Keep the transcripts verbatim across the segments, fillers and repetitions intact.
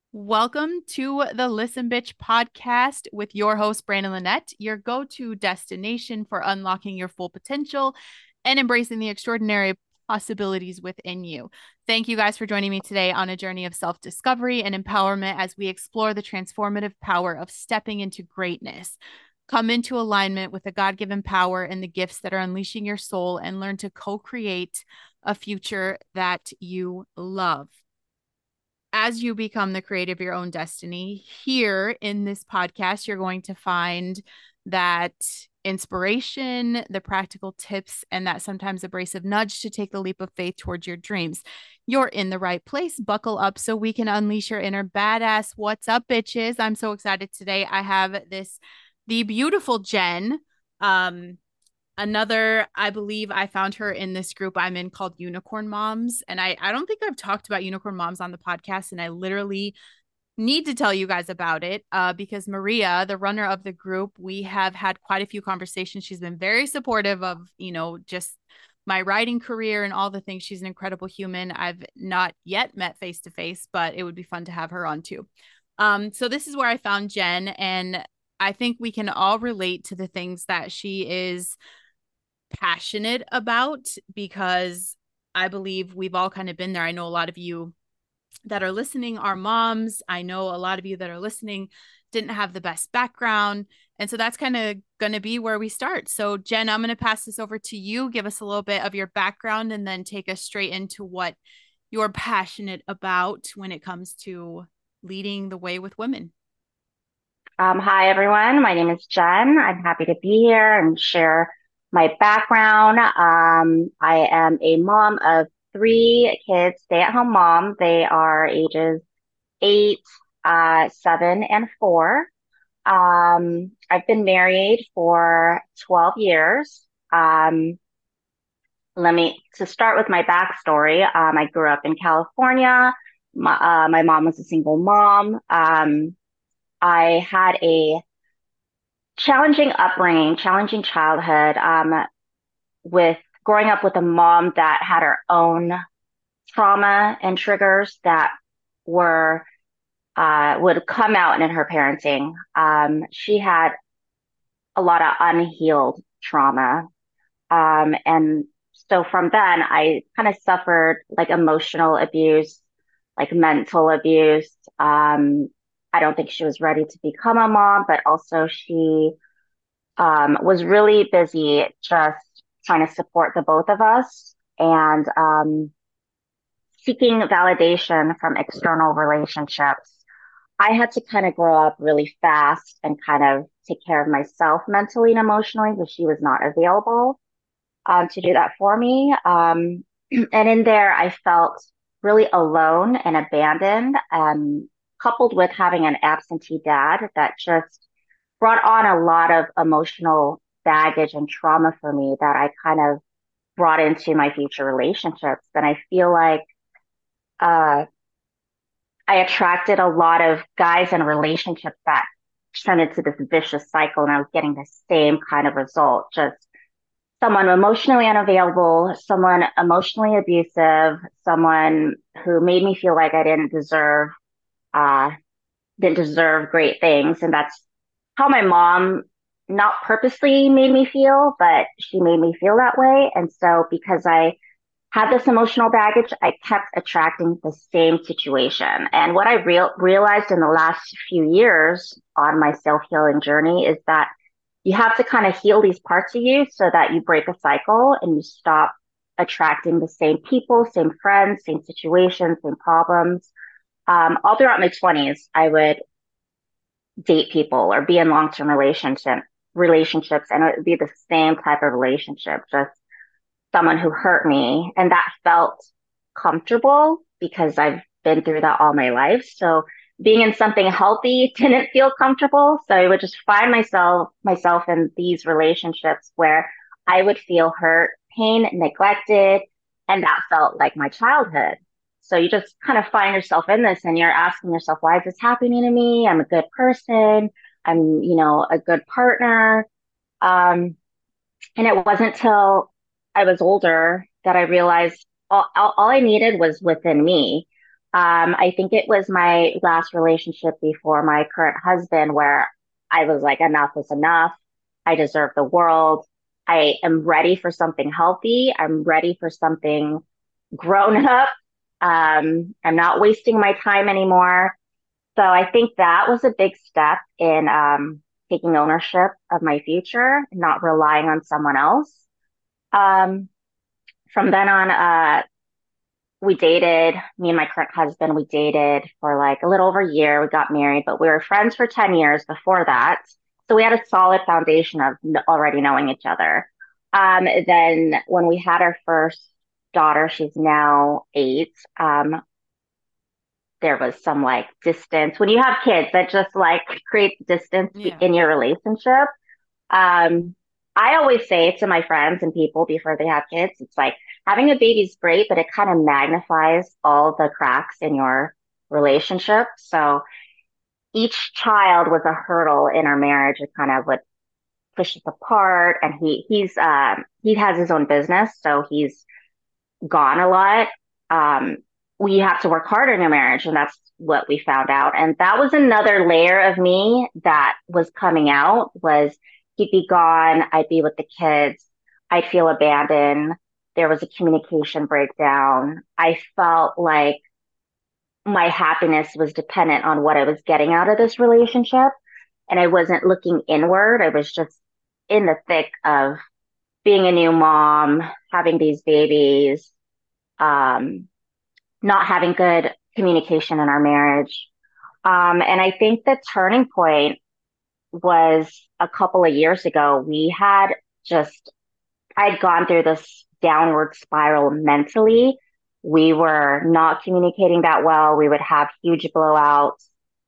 Welcome to the Listen Bitch podcast with your host, Brandon Lynette, your go to destination for unlocking your full potential and embracing the extraordinary possibilities within you. Thank you guys for joining me today on a journey of self discovery and empowerment as we explore the transformative power of stepping into greatness. Come into alignment with the God given power and the gifts that are unleashing your soul and learn to co create a future that you love. As you become the creator of your own destiny, here in this podcast, you're going to find that inspiration, the practical tips, and that sometimes abrasive nudge to take the leap of faith towards your dreams. You're in the right place. Buckle up so we can unleash your inner badass. What's up, bitches? I'm so excited today. I have this, the beautiful Jen. Um, Another, I believe I found her in this group I'm in called Unicorn Moms. And I, I don't think I've talked about Unicorn Moms on the podcast. And I literally need to tell you guys about it uh, because Maria, the runner of the group, we have had quite a few conversations. She's been very supportive of, you know, just my writing career and all the things. She's an incredible human. I've not yet met face to face, but it would be fun to have her on too. Um, so this is where I found Jen. And I think we can all relate to the things that she is passionate about because I believe we've all kind of been there. I know a lot of you that are listening are moms. I know a lot of you that are listening didn't have the best background. And so that's kind of going to be where we start. So, Jen, I'm going to pass this over to you. Give us a little bit of your background and then take us straight into what you're passionate about when it comes to leading the way with women. Um, hi, everyone. My name is Jen. I'm happy to be here and share my background. Um, I am a mom of three kids, stay-at-home mom. They are ages eight, uh, seven, and four. Um, I've been married for twelve years. Um, let me, to start with my backstory, um, I grew up in California. My, uh, my mom was a single mom. Um, I had a challenging upbringing, challenging childhood, um, with growing up with a mom that had her own trauma and triggers that were uh, would come out in her parenting. Um, she had a lot of unhealed trauma, um, and so from then I kind of suffered like emotional abuse, like mental abuse. Um, I don't think she was ready to become a mom, but also she um, was really busy just trying to support the both of us and um, seeking validation from external relationships. I had to kind of grow up really fast and kind of take care of myself mentally and emotionally because she was not available um, to do that for me. Um, and in there, I felt really alone and abandoned, um, coupled with having an absentee dad that just brought on a lot of emotional baggage and trauma for me that I kind of brought into my future relationships. And I feel like uh, I attracted a lot of guys in relationships that turned into this vicious cycle, and I was getting the same kind of result. Just someone emotionally unavailable, someone emotionally abusive, someone who made me feel like I didn't deserve uh, didn't deserve great things, and that's how my mom not purposely made me feel, but she made me feel that way. And so because I had this emotional baggage, I kept attracting the same situation. And what I real realized in the last few years on my self-healing journey is that you have to kind of heal these parts of you so that you break a cycle and you stop attracting the same people, same friends, same situations, same problems. Um, all throughout my twenties, I would date people or be in long-term relationship relationships, and it would be the same type of relationship, just someone who hurt me, and that felt comfortable because I've been through that all my life. So being in something healthy didn't feel comfortable, so I would just find myself myself in these relationships where I would feel hurt, pain, neglected, and that felt like my childhood. So you just kind of find yourself in this and you're asking yourself, why is this happening to me? I'm a good person. I'm, you know, a good partner. Um, and it wasn't till I was older that I realized all, all, all I needed was within me. Um, I think it was my last relationship before my current husband where I was like, enough is enough. I deserve the world. I am ready for something healthy. I'm ready for something grown up. Um, I'm not wasting my time anymore. So I think that was a big step in um, taking ownership of my future, not relying on someone else. Um, from then on, uh, we dated, me and my current husband, we dated for like a little over a year. We got married, but we were friends for ten years before that. So we had a solid foundation of already knowing each other. Um, then when we had our first daughter, she's now eight. Um, there was some like distance. When you have kids, that just like creates distance Yeah. in your relationship. Um, I always say to my friends and people before they have kids, it's like having a baby is great, but it kind of magnifies all the cracks in your relationship. So each child was a hurdle in our marriage. It kind of would push us apart. And he he's um he has his own business, so he's gone a lot. Um, we have to work harder in your marriage, and that's what we found out. And that was another layer of me that was coming out was he'd be gone, I'd be with the kids, I'd feel abandoned. There was a communication breakdown. I felt like my happiness was dependent on what I was getting out of this relationship. And I wasn't looking inward. I was just in the thick of being a new mom, having these babies, um, not having good communication in our marriage. Um, and I think the turning point was a couple of years ago. We had just, I'd gone through this downward spiral mentally. We were not communicating that well. We would have huge blowouts.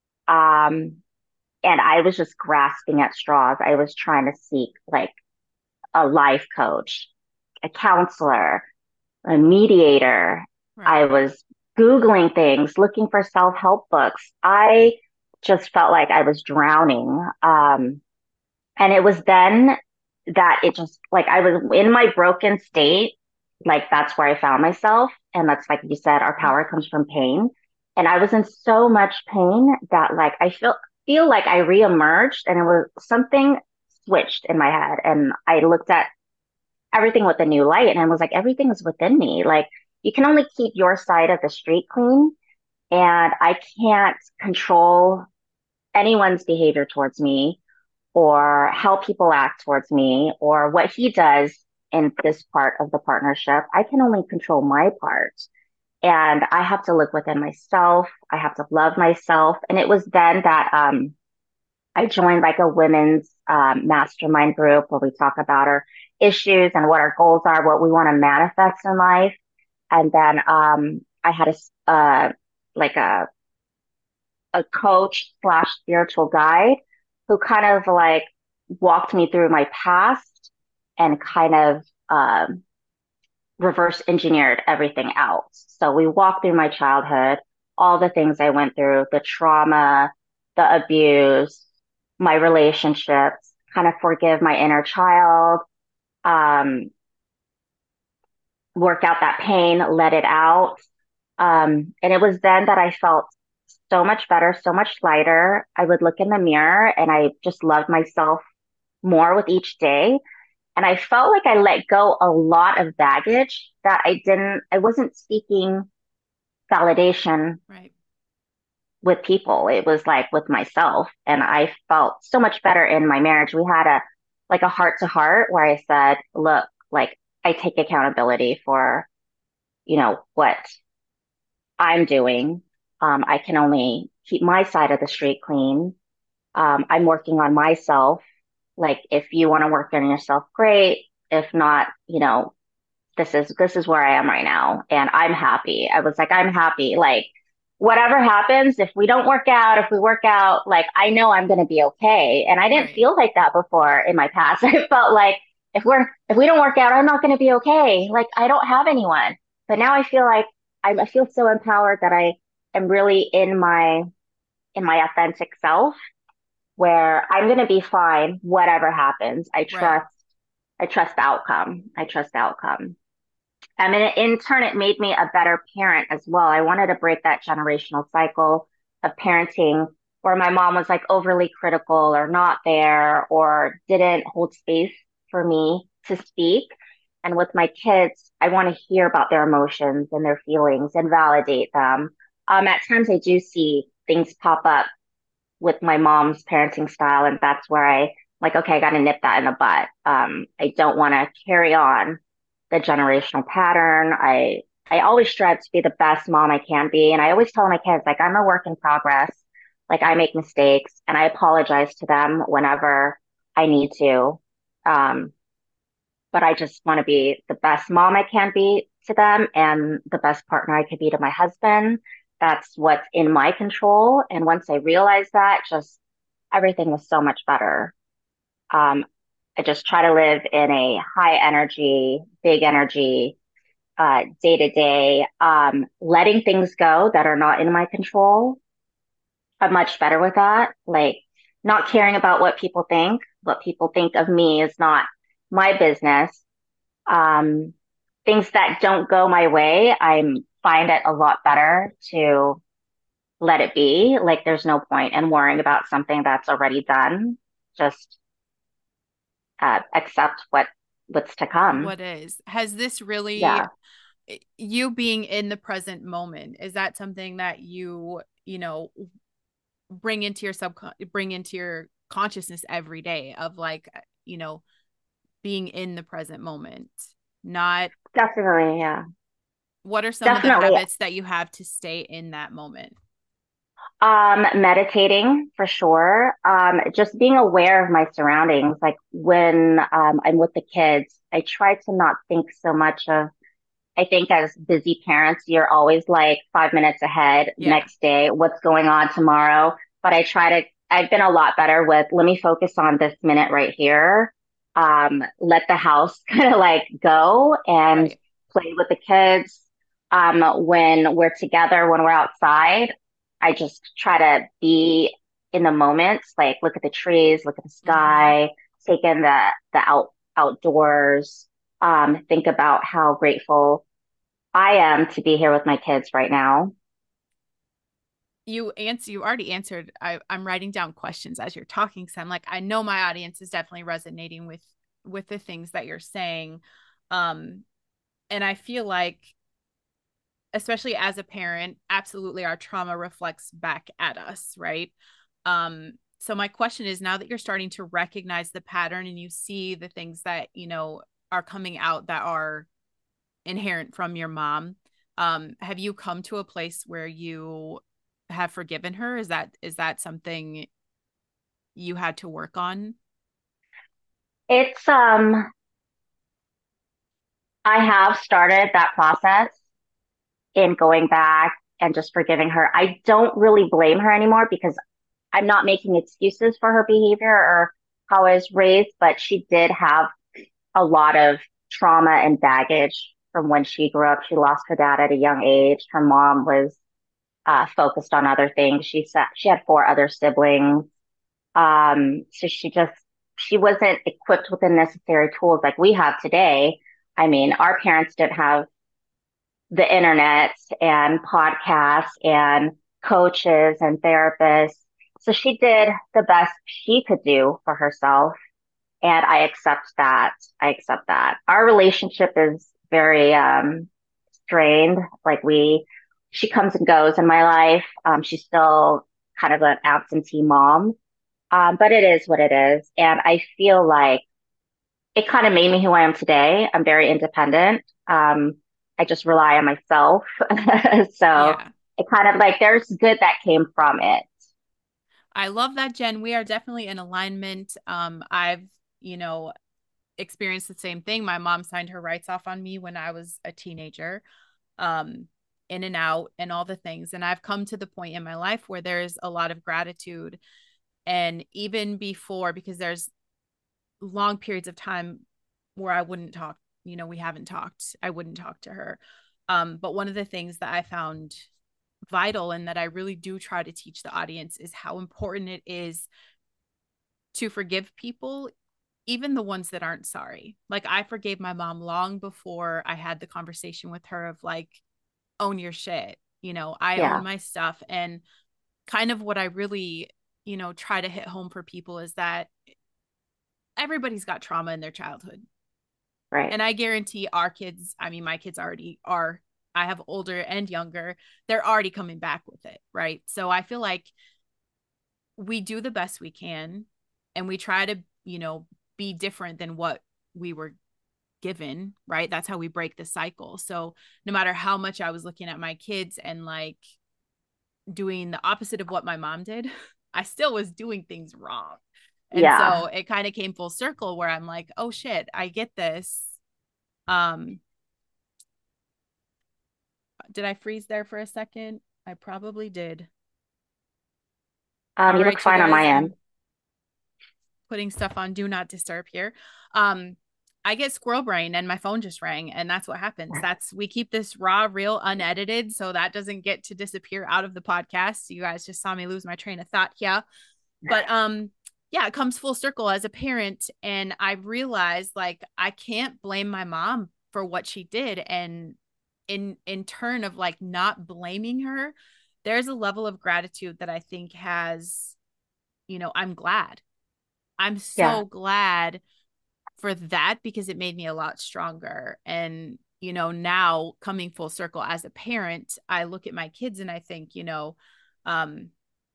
Um, and I was just grasping at straws. I was trying to seek like a life coach, a counselor, a mediator. I Right. was Googling things, looking for self-help books. I just felt like I was drowning. Um, and it was then that it just like I was in my broken state. Like that's where I found myself. And that's like you said, our power comes from pain. And I was in so much pain that like I feel feel like I reemerged and it was something switched in my head. And I looked at everything with a new light. And I was like, everything is within me. Like, you can only keep your side of the street clean. And I can't control anyone's behavior towards me or how people act towards me or what he does in this part of the partnership. I can only control my part. And I have to look within myself. I have to love myself. And it was then that um, I joined like a women's um, mastermind group where we talk about our issues and what our goals are, what we want to manifest in life. And then um, I had a uh, like a a coach slash spiritual guide who kind of like walked me through my past and kind of um, reverse engineered everything out. So we walked through my childhood, all the things I went through, the trauma, the abuse, my relationships, kind of forgive my inner child, um, work out that pain, let it out. Um, and it was then that I felt so much better, so much lighter. I would look in the mirror and I just loved myself more with each day. And I felt like I let go a lot of baggage that I didn't, I wasn't seeking validation Right. with people. It was like with myself. And I felt so much better in my marriage. We had a, like a heart to heart where I said, look, like I take accountability for, you know, what I'm doing. Um, I can only keep my side of the street clean. Um, I'm working on myself. Like if you want to work on yourself, great. If not, you know, this is this is where I am right now and I'm happy. I was like, I'm happy. Like whatever happens, if we don't work out, if we work out, like I know I'm gonna be okay. And I didn't Right. feel like that before in my past. I felt like if we're if we don't work out, I'm not gonna be okay. Like I don't have anyone. But now I feel like I, I feel so empowered that I am really in my in my authentic self where I'm gonna be fine, whatever happens. I Right. trust I trust the outcome. I trust the outcome. I mean, in turn, it made me a better parent as well. I wanted to break that generational cycle of parenting where my mom was like overly critical or not there or didn't hold space for me to speak. And with my kids, I want to hear about their emotions and their feelings and validate them. Um, at times, I do see things pop up with my mom's parenting style, and that's where I like, okay, I got to nip that in the butt. Um, I don't want to carry on the generational pattern. I I always strive to be the best mom I can be, and I always tell my kids like I'm a work in progress. Like I make mistakes, and I apologize to them whenever I need to. Um, but I just want to be the best mom I can be to them and the best partner I could be to my husband. That's what's in my control. And once I realized that, just everything was so much better. Um, I just try to live in a high energy, big energy, uh, day to day, um, letting things go that are not in my control. I'm much better with that. Like not caring about what people think. What people think of me is not my business. Um, Things that don't go my way, I find it a lot better to let it be. Like there's no point in worrying about something that's already done. Just uh, accept what what's to come. What is? Has this really, Yeah, you being in the present moment, is that something that you, you know, bring into your sub bring into your consciousness every day of like, you know, being in the present moment? Not definitely. Yeah, what are some of the definitely. habits that you have to stay in that moment? Um, meditating for sure. Um, just being aware of my surroundings. Like when um, I'm with the kids, I try to not think so much of I think as busy parents, you're always like five minutes ahead Yeah. next day, what's going on tomorrow. But I try to, I've been a lot better with let me focus on this minute right here. Um, let the house kind of like go and Right. play with the kids. Um, when we're together, when we're outside, I just try to be in the moments, like look at the trees, look at the Mm-hmm. sky, take in the the out outdoors, um, think about how grateful I am to be here with my kids right now. You answer you already answered. I, I'm writing down questions as you're talking. So I'm like, I know my audience is definitely resonating with with the things that you're saying. Um, and I feel like, especially as a parent, absolutely our trauma reflects back at us, right? Um, so my question is, now that you're starting to recognize the pattern and you see the things that, you know, are coming out that are inherent from your mom, um, have you come to a place where you have forgiven her? Is that is that something you had to work on? It's um I have started that process in going back and just forgiving her. I don't really blame her anymore because I'm not making excuses for her behavior or how I was raised, but she did have a lot of trauma and baggage from when she grew up. She lost her dad at a young age. Her mom was uh, focused on other things. She said she had four other siblings. Um, so she just, she wasn't equipped with the necessary tools like we have today. I mean, our parents didn't have the internet and podcasts and coaches and therapists. So she did the best she could do for herself. And I accept that. I accept that. Our relationship is very, um, strained. Like we, she comes and goes in my life. Um, she's still kind of an absentee mom. Um, but it is what it is. And I feel like it kind of made me who I am today. I'm very independent. Um, I just rely on myself. So Yeah. it kind of like there's good that came from it. I love that, Jen. We are definitely in alignment. Um, I've, you know, experienced the same thing. My mom signed her rights off on me when I was a teenager, um, in and out and all the things. And I've come to the point in my life where there's a lot of gratitude. And even before, because there's long periods of time where I wouldn't talk, you know, we haven't talked, I wouldn't talk to her. Um, but one of the things that I found vital and that I really do try to teach the audience is how important it is to forgive people, even the ones that aren't sorry. Like I forgave my mom long before I had the conversation with her of like, own your shit. You know, I own Yeah. my stuff. And kind of what I really, you know, try to hit home for people is that everybody's got trauma in their childhood. Right. And I guarantee our kids, I mean, my kids already are, I have older and younger, they're already coming back with it. Right. So I feel like we do the best we can and we try to, you know, be different than what we were given, right? That's how we break the cycle. So no matter how much I was looking at my kids and like doing the opposite of what my mom did, I still was doing things wrong. And so Yeah. it kind of came full circle where I'm like, oh shit, I get this. Um, did I freeze there for a second? I probably did. Um, All you look right, you fine on guys, my end. I'm putting stuff on do not disturb here. Um, I get squirrel brain and my phone just rang, and that's what happens. That's we keep this raw, real, unedited, so that doesn't get to disappear out of the podcast. You guys just saw me lose my train of thought here. But um, yeah, it comes full circle as a parent, and I realized like I can't blame my mom for what she did. And in in turn of like not blaming her, there's a level of gratitude that I think has, you know, I'm glad. I'm Yeah. so glad for that because it made me a lot stronger. And, you know, now coming full circle as a parent, I look at my kids and I think, you know, um,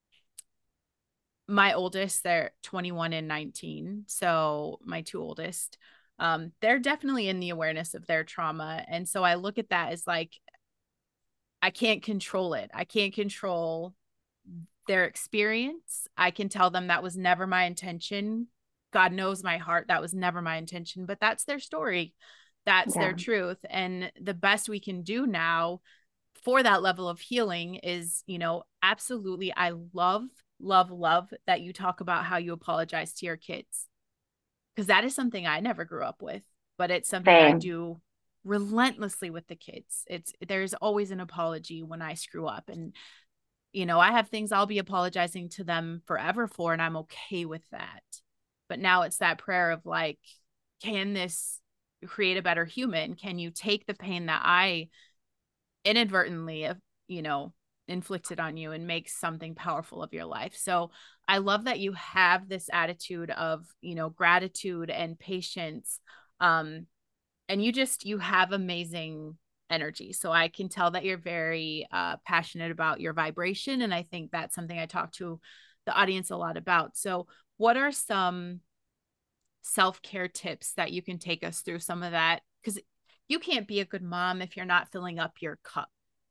my oldest, they're twenty-one and nineteen. So my two oldest, um, they're definitely in the awareness of their trauma. And so I look at that as like, I can't control it. I can't control their experience. I can tell them that was never my intention. God knows my heart, that was never my intention, but that's their story. That's their Yeah. truth. And the best we can do now for that level of healing is, you know, absolutely. I love, love, love that you talk about how you apologize to your kids because that is something I never grew up with, but it's something I Same. do relentlessly with the kids. It's there's always an apology when I screw up. And you know, I have things I'll be apologizing to them forever for, and I'm okay with that. But now it's that prayer of like, can this create a better human? Can you take the pain that I inadvertently, you know, inflicted on you and make something powerful of your life? So I love that you have this attitude of, you know, gratitude and patience. Um, and you just you have amazing energy, so I can tell that you're very uh, passionate about your vibration, and I think that's something I talk to the audience a lot about. So what are some self-care tips that you can take us through some of that, because you can't be a good mom if you're not filling up your cup.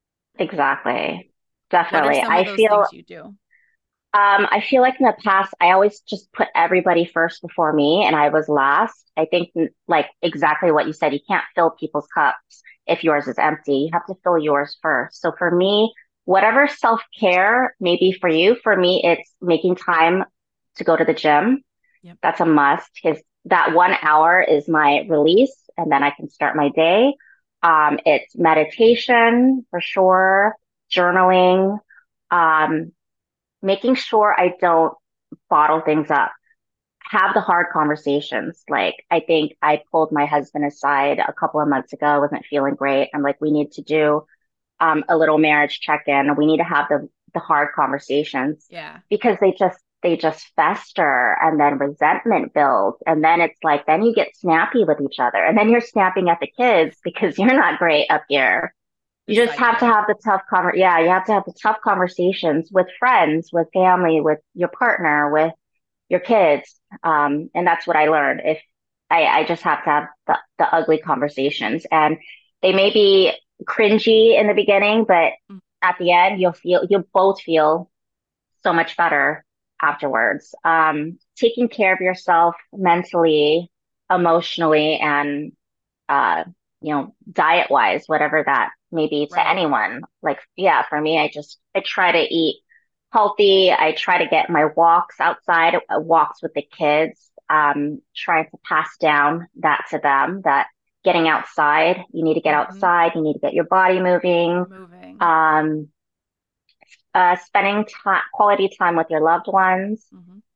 Exactly. What are Definitely. some of I those feel things you do? Um, I feel like in the past, I always just put everybody first before me, and I was last. I think, like exactly what you said, you can't fill people's cups if yours is empty. You have to fill yours first. So for me, whatever self-care may be for you, for me, it's making time to go to the gym. Yep. That's a must because that one hour is my release, and then I can start my day. Um, it's meditation for sure, journaling. Um, Making sure I don't bottle things up. Have the hard conversations. Like, I think I pulled my husband aside a couple of months ago. I wasn't feeling great. I'm like, we need to do um, a little marriage check-in. We need to have the, the hard conversations Yeah. because they just, they just fester and then resentment builds. And then it's like, then you get snappy with each other. And then you're snapping at the kids because you're not great up here. The You just have to cycle. have the tough conver yeah, you have to have the tough conversations with friends, with family, with your partner, with your kids. Um, and that's what I learned. If I, I just have to have the, the ugly conversations, and they may be cringy in the beginning, but Mm. at the end you'll feel you'll both feel so much better afterwards. Um, taking care of yourself mentally, emotionally, and uh, you know, diet wise, whatever that may be to Right. anyone. Like, yeah, for me, I just, I try to eat healthy. I try to get my walks outside, uh, walks with the kids, um, trying to pass down that to them that getting outside, you need to get Mm-hmm. outside, you need to get your body moving. Moving. Um, uh, spending time, quality time with your loved ones. Mm-hmm.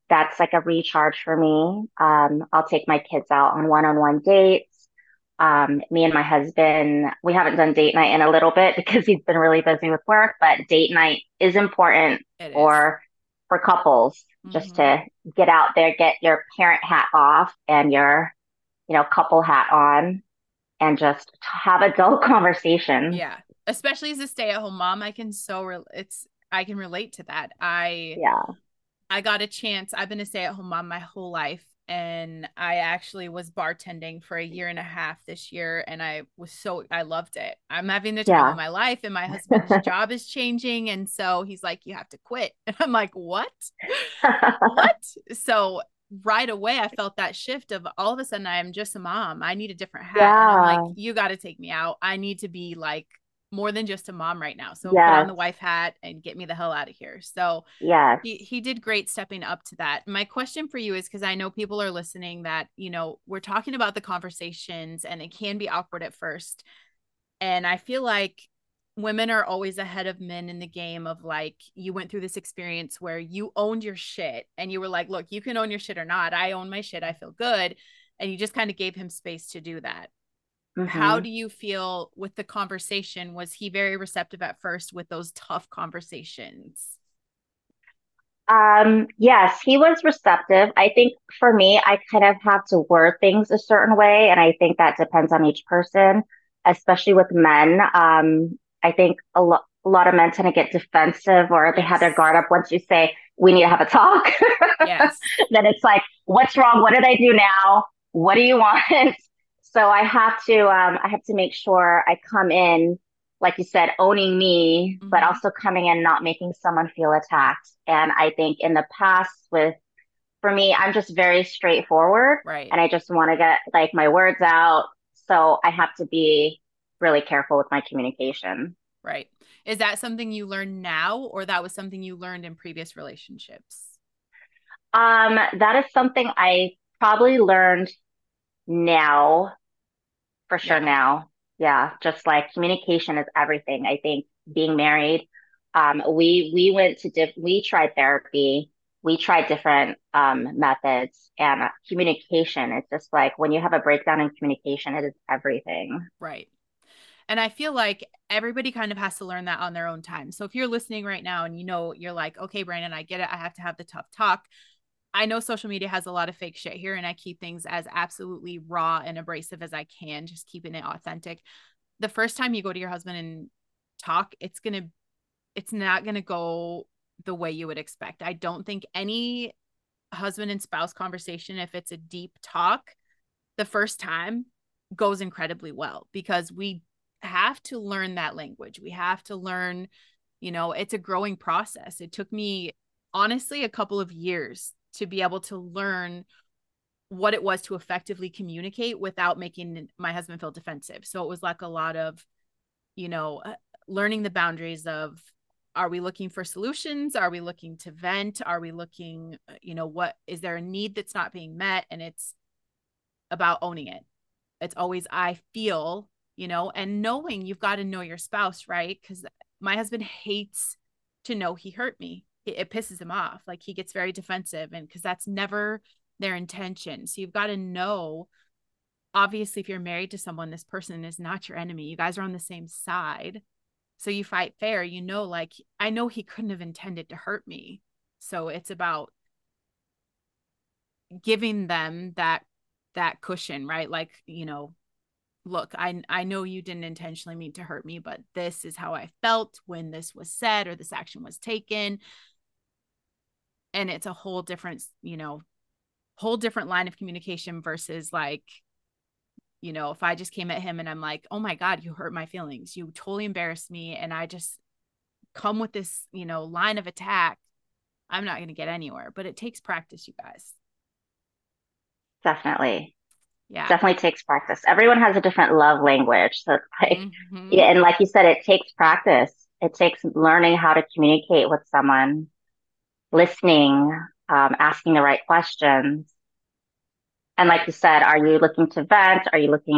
that's like a recharge for me. Um, I'll take my kids out on one-on-one dates. Um, me and my husband, we haven't done date night in a little bit because he's been really busy with work, but date night is important It is. for for couples just Hmm. to get out there, get your parent hat off and your, you know, couple hat on and just have adult conversations. Yeah. Especially as a stay-at-home mom, I can so re- it's I can relate to that. I Yeah. I got a chance. I've been a stay-at-home mom my whole life, and I actually was bartending for a year and a half this year, and I was so I loved it. I'm having the time of Yeah. my life, and my husband's job is changing, and so he's like, "You have to quit," and I'm like, "What? What?" So right away, I felt that shift of all of a sudden I am just a mom. I need a different hat, and I'm like, Yeah. "You got to take me out. I need to be like." More than just a mom right now. So put on Yes. the wife hat and get me the hell out of here. So Yes. he he did great stepping up to that. My question for you is because I know people are listening that, you know, we're talking about the conversations and it can be awkward at first. And I feel like women are always ahead of men in the game of like you went through this experience where you owned your shit and you were like, look, you can own your shit or not. I own my shit. I feel good. And you just kind of gave him space to do that. How Hmm. do you feel with the conversation? Was he very receptive at first with those tough conversations? Um, yes, he was receptive. I think for me, I kind of have to word things a certain way, and I think that depends on each person, especially with men. Um, I think a lot a lot of men tend to get defensive or they have their Yes. guard up once you say, we need to have a talk. Yes. Then it's like, what's wrong? What did I do now? What do you want? So I have to um I have to make sure I come in, like you said, owning me, but Mm-hmm. also coming in not making someone feel attacked. And I think in the past with for me, I'm just very straightforward Right. and I just want to get like my words out. So I have to be really careful with my communication. Right. Is that something you learn now, or that was something you learned in previous relationships? Um, that is something I probably learned now, for sure Yeah. now. Yeah, just like communication is everything. I think being married, um, we we went to diff we tried therapy, we tried different um methods, and uh, communication. It's just like when you have a breakdown in communication, it is everything. Right. And I feel like everybody kind of has to learn that on their own time. So if you're listening right now and you know, you're like, okay, Brandon, I get it. I have to have the tough talk. I know social media has a lot of fake shit here, and I keep things as absolutely raw and abrasive as I can, just keeping it authentic. The first time you go to your husband and talk, it's going to, it's not going to go the way you would expect. I don't think any husband and spouse conversation, if it's a deep talk, the first time goes incredibly well because we have to learn that language. We have to learn, you know, it's a growing process. It took me honestly a couple of years to be able to learn what it was to effectively communicate without making my husband feel defensive. So it was like a lot of, you know, uh, learning the boundaries of, are we looking for solutions? Are we looking to vent? Are we looking, uh, you know, what is there a need that's not being met? And it's about owning it. It's always, I feel, you know, and knowing you've got to know your spouse, right? Because my husband hates to know he hurt me. It, it pisses him off. Like he gets very defensive, and because that's never their intention. So you've got to know, obviously, if you're married to someone, this person is not your enemy. You guys are on the same side. So you fight fair. You know, like, I know he couldn't have intended to hurt me. So it's about giving them that that cushion, right? Like, you know, look, I I know you didn't intentionally mean to hurt me, but this is how I felt when this was said or this action was taken. And it's a whole different, you know, whole different line of communication versus like, you know, if I just came at him and I'm like, oh my God, you hurt my feelings. You totally embarrassed me. And I just come with this, you know, line of attack. I'm not going to get anywhere, but it takes practice, you guys. Definitely. Yeah. Definitely takes practice. Everyone has a different love language. So it's like, yeah, Mm-hmm. and like you said, it takes practice. It takes learning how to communicate with someone, listening, um, asking the right questions. And like Right. you said, are you looking to vent? Are you looking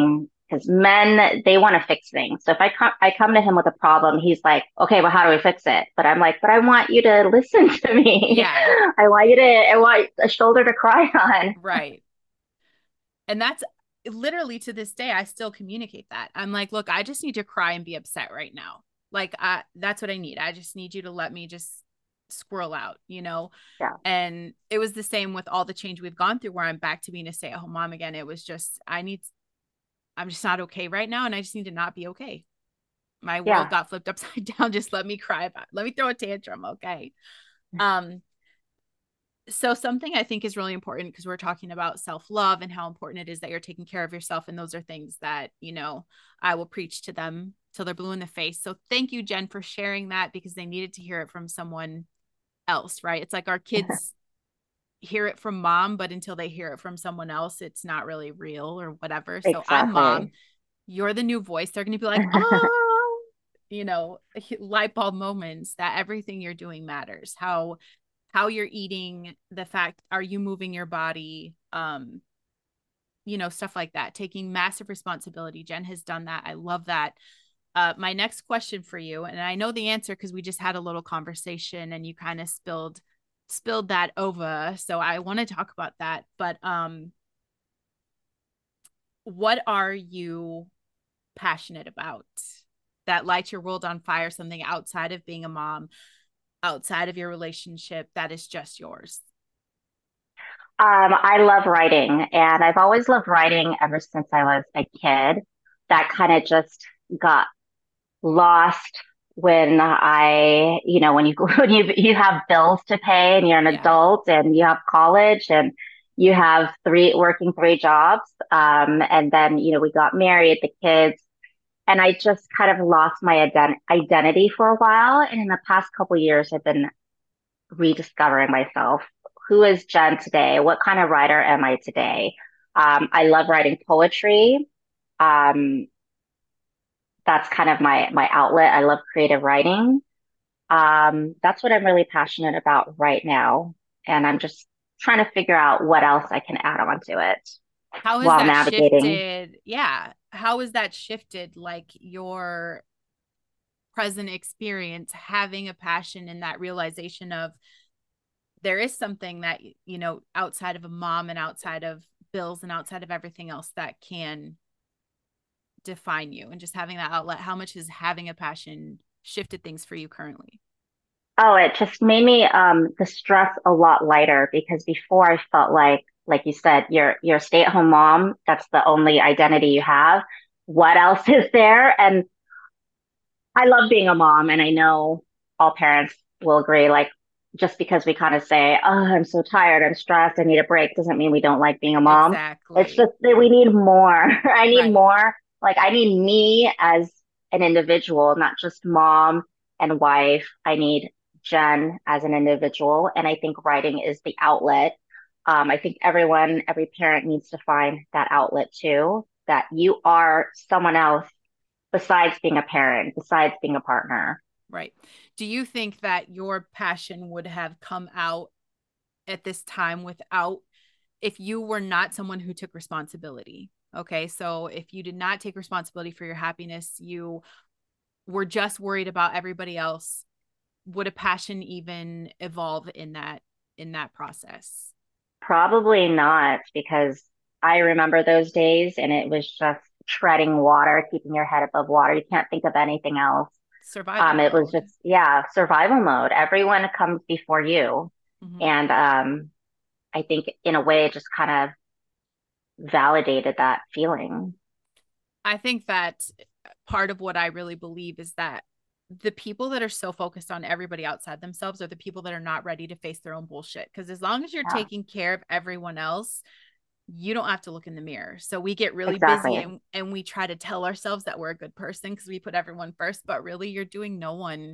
because men, they want to fix things. So if I come, I come to him with a problem, he's like, okay, well, how do we fix it? But I'm like, but I want you to listen to me. Yeah, I want you to, I want a shoulder to cry on. right. And that's literally to this day, I still communicate that. I'm like, look, I just need to cry and be upset right now. Like, I, that's what I need. I just need you to let me just squirrel out, you know? Yeah. And it was the same with all the change we've gone through where I'm back to being a stay at home mom again. It was just, I need, I'm just not okay right now. And I just need to not be okay. My world Yeah. got flipped upside down. Just let me cry about it. Let me throw a tantrum. Okay. Um, so something I think is really important because we're talking about self-love and how important it is that you're taking care of yourself. And those are things that, you know, I will preach to them till they're blue in the face. So thank you, Jen, for sharing that because they needed to hear it from someone else, right? It's like our kids hear it from mom, but until they hear it from someone else, it's not really real or whatever. So I'm mom, Exactly. you're the new voice. They're going to be like, oh, you know, light bulb moments that everything you're doing matters. How how you're eating, the fact, are you moving your body? Um, you know, stuff like that, taking massive responsibility. Jen has done that. I love that. Uh, my next question for you, and I know the answer because we just had a little conversation and you kind of spilled spilled that over. So I want to talk about that. But um, what are you passionate about that lights your world on fire? Something outside of being a mom, outside of your relationship that is just yours? Um, I love writing, and I've always loved writing ever since I was a kid. That kind of just got lost when I, you know, when you when you you have bills to pay and you're an Yeah. adult and you have college and you have three working three jobs. Um, and then, you know, we got married, the kids, and I just kind of lost my ident identity for a while. And in the past couple years, I've been rediscovering myself. Who is Jen today? What kind of writer am I today? Um, I love writing poetry. Um, that's kind of my my outlet. I love creative writing. Um, that's what I'm really passionate about right now, and I'm just trying to figure out what else I can add on to it How has while that navigating. shifted? Yeah. How has that shifted like your present experience, having a passion and that realization of there is something that, you know, outside of a mom and outside of bills and outside of everything else that can define you, and just having that outlet? How much has having a passion shifted things for you currently? Oh, it just made me um the stress a lot lighter because before I felt like, like you said, you're you're a stay-at-home mom. That's the only identity you have. What else is there? And I love being a mom, and I know all parents will agree. Like, just because we kind of say, "Oh, I'm so tired, I'm stressed, I need a break," doesn't mean we don't like being a mom. It's Exactly. just that we need more. I need Right. more. Like, I need me as an individual, not just mom and wife. I need Jen as an individual, and I think writing is the outlet. Um, I think everyone, every parent needs to find that outlet too, that you are someone else besides being a parent, besides being a partner. Right. Do you think that your passion would have come out at this time without, if you were not someone who took responsibility? Okay. So if you did not take responsibility for your happiness, you were just worried about everybody else, would a passion even evolve in that in that process? Probably not, because I remember those days and it was just treading water, keeping your head above water. You can't think of anything else. Survival Um, it was mode. just, yeah, survival mode. Everyone comes before you. Mhm. And um, I think in a way it just kind of validated that feeling. I think that part of what I really believe is that the people that are so focused on everybody outside themselves are the people that are not ready to face their own bullshit. Because as long as you're Yeah, taking care of everyone else, you don't have to look in the mirror. So we get really busy exactly. and, and we try to tell ourselves that we're a good person because we put everyone first, but really you're doing no one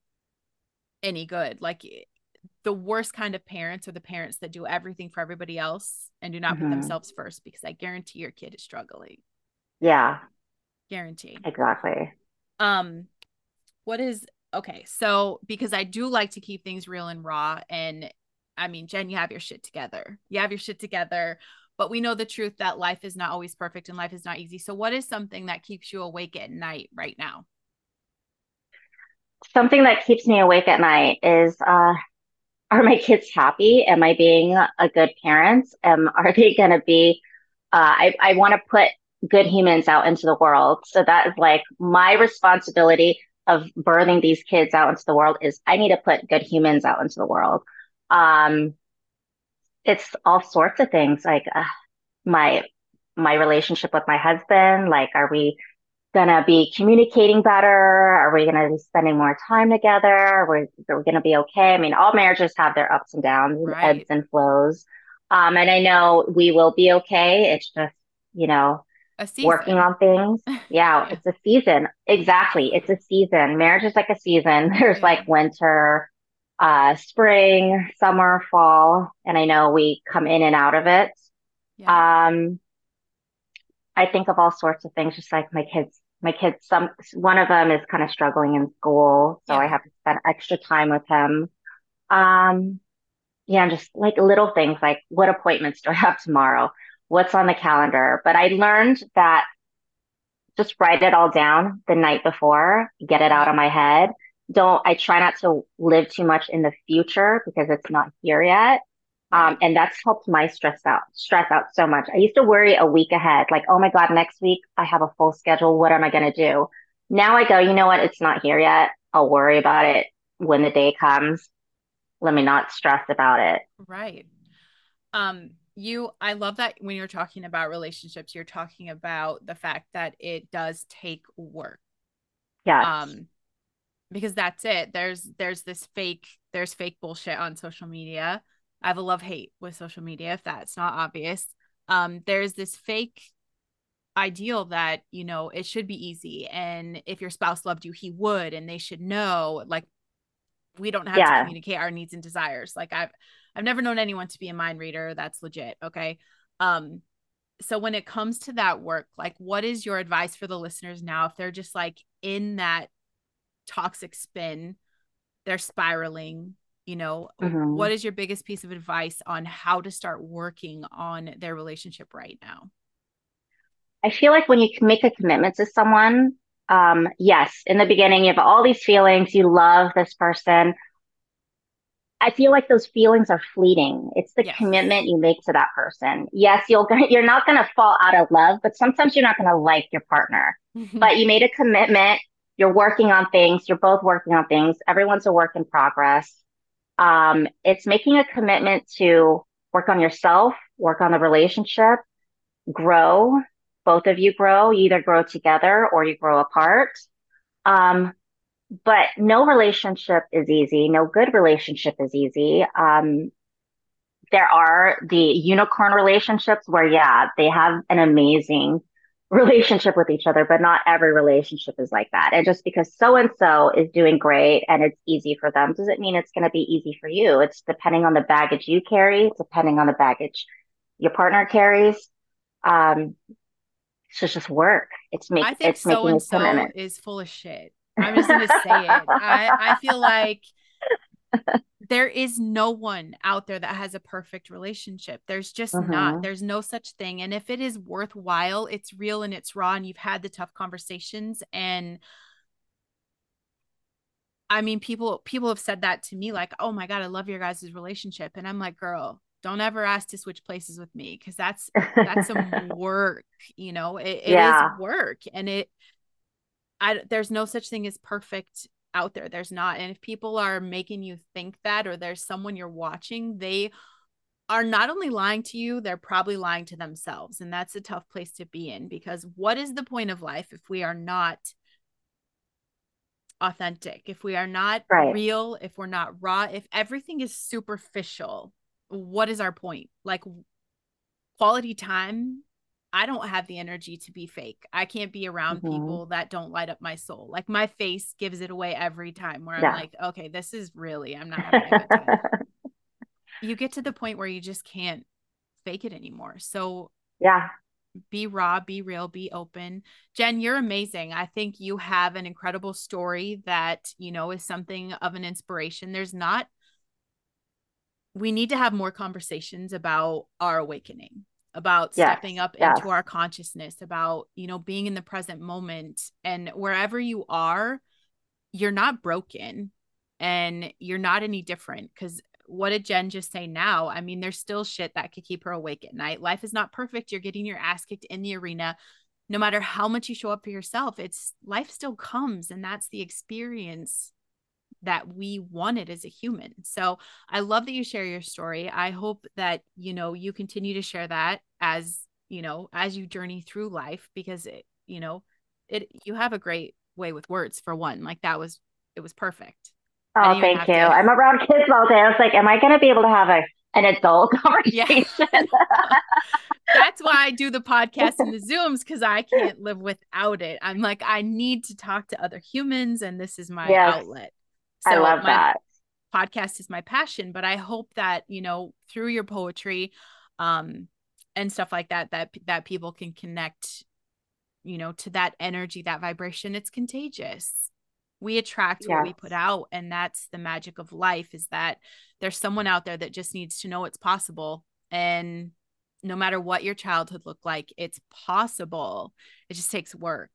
any good. Like the worst kind of parents are the parents that do everything for everybody else and do not put Hmm. themselves first, because I guarantee your kid is struggling. Yeah, Guarantee. exactly. Um, what is okay? So because I do like to keep things real and raw, and I mean, Jen, you have your shit together. You have your shit together. but we know the truth that life is not always perfect and life is not easy. So what is something that keeps you awake at night right now? Something that keeps me awake at night is, uh, are my kids happy? Am I being a good parent? Um, are they going to be, uh, I, I want to put good humans out into the world. So that is like my responsibility of birthing these kids out into the world is I need to put good humans out into the world. Um, it's all sorts of things like uh, my, my relationship with my husband. Like, are we gonna be communicating better? Are we gonna be spending more time together? Are we, are we gonna be okay? I mean, all marriages have their ups and downs and ebbs Right. and flows. Um, and I know we will be okay. It's just, you know, A working season. on things. Yeah, Yeah. it's a season. Exactly. It's a season. Marriage is like a season. There's Yeah. like winter, uh, spring, summer, fall, and I know we come in and out of it. Yeah. Um, I think of all sorts of things, just like my kids. My kids, some one of them is kind of struggling in school, so I Yeah. have to spend extra time with him. Um, yeah, and just like little things like what appointments do I have tomorrow? What's on the calendar? But I learned that just write it all down the night before, get it out Right. of my head. Don't, I try not to live too much in the future because it's not here yet. Um, Right. and that's helped my stress out, stress out so much. I used to worry a week ahead, like, oh my God, next week I have a full schedule. What am I going to do? Now I go, you know what? It's not here yet. I'll worry about it when the day comes. Let me not stress about it. Right. Um, you, I love that when you're talking about relationships, you're talking about the fact that it does take work. Yes. Um, because that's it. There's there's this fake, there's fake bullshit on social media. I have a love hate with social media, if that's not obvious. Um, there's this fake ideal that, you know, it should be easy. And if your spouse loved you, he would, and they should know, like, we don't have to Yeah. communicate our needs and desires. Like I've I've never known anyone to be a mind reader. That's legit. Okay. Um, so when it comes to that work, like what is your advice for the listeners now if they're just like in that toxic spin, they're spiraling, you know, hmm what is your biggest piece of advice on how to start working on their relationship right now? I feel like when you can make a commitment to someone, um, yes, in the beginning, you have all these feelings, you love this person. I feel like those feelings are fleeting. It's the Yes. commitment you make to that person. Yes, you'll you're not going to fall out of love, but sometimes you're not going to like your partner. But you made a commitment. You're working on things. You're both working on things. Everyone's a work in progress. Um, it's making a commitment to work on yourself, work on the relationship, grow. Both of you grow. You either grow together or you grow apart. Um, but no relationship is easy. No good relationship is easy. Um, there are the unicorn relationships where, yeah, they have an amazing relationship with each other, but not every relationship is like that. And just because so and so is doing great and it's easy for them doesn't mean it's going to be easy for you. It's depending on the baggage you carry, depending on the baggage your partner carries. Um, so it's just work. It's make I think it's so making and a so commitment. is full of shit. I'm just gonna say it. I I feel like there is no one out there that has a perfect relationship. There's just not. hmm There's no such thing. And if it is worthwhile, it's real and it's raw and you've had the tough conversations. And I mean, people people have said that to me, like, oh my God, I love your guys' relationship. And I'm like, girl, don't ever ask to switch places with me because that's that's some work, you know, it, it is Yeah. work. And it I there's no such thing as perfect out there. There's not. And if people are making you think that, or there's someone you're watching, they are not only lying to you, they're probably lying to themselves. And that's a tough place to be in because what is the point of life if we are not authentic, if we are not Right. real, if we're not raw, if everything is superficial? What is our point? Like quality time, I don't have the energy to be fake. I can't be around hmm people that don't light up my soul. Like my face gives it away every time where I'm Yeah. like, okay, this is really, I'm not having a good time. You get to the point where you just can't fake it anymore. So Yeah. be raw, be real, be open. Jen, you're amazing. I think you have an incredible story that, you know, is something of an inspiration. There's not, we need to have more conversations about our awakening. about Yes. stepping up Yes. into our consciousness, about, you know, being in the present moment. And wherever you are, you're not broken and you're not any different. Because what did Jen just say now? I mean, there's still shit that could keep her awake at night. Life is not perfect. You're getting your ass kicked in the arena. No matter how much you show up for yourself, it's life still comes. And that's the experience that we wanted as a human. So I love that you share your story. I hope that, you know, you continue to share that as, you know, as you journey through life, because it, you know, it, you have a great way with words for one. Like that was, it was perfect. I Oh, didn't even thank have you. to. I'm around kids all day. I was like, am I going to be able to have a an adult Yeah. conversation? That's why I do the podcast and the Zooms, because I can't live without it. I'm like, I need to talk to other humans, and this is my Yes, outlet. I So love my that. podcast is my passion, but I hope that, you know, through your poetry, um, and stuff like that, that that people can connect, you know, to that energy, that vibration. It's contagious. We attract what we put Yes. out, and that's the magic of life, is that there's someone out there that just needs to know it's possible. And no matter what your childhood looked like, it's possible. It just takes work.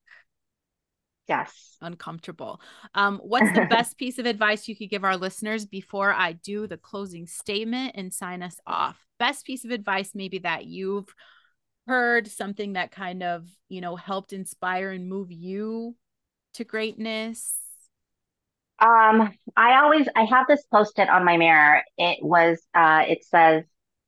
Yes. Uncomfortable. Um, what's the best piece of advice you could give our listeners before I do the closing statement and sign us off? Best piece of advice, maybe that you've heard, something that kind of, you know, helped inspire and move you to greatness. Um, I always I have this post-it on my mirror. It was uh it says,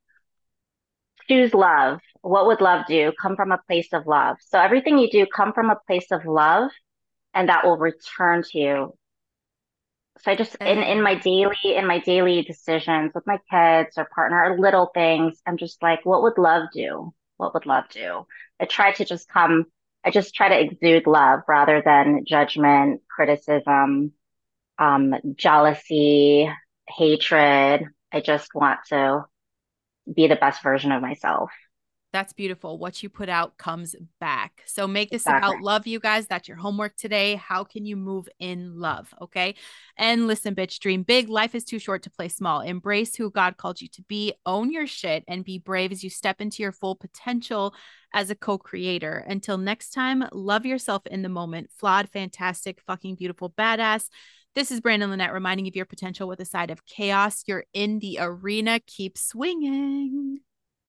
choose love. What would love do? Come from a place of love. So everything you do, come from a place of love, and that will return to you. So I just in in my Uh, daily in my daily decisions with my kids or partner or little things, I'm just like, what would love do? What would love do? I try to just come, I just try to exude love rather than judgment, criticism, um, jealousy, hatred. I just want to be the best version of myself. That's beautiful. What you put out comes back. So make this Exactly. about love, you guys. That's your homework today. How can you move in love? Okay. And listen, bitch, dream big. Life is too short to play small. Embrace who God called you to be. Own your shit and be brave as you step into your full potential as a co creator. Until next time, love yourself in the moment. Flawed, fantastic, fucking beautiful, badass. This is Brandon Lynette reminding you of your potential with a side of chaos. You're in the arena. Keep swinging.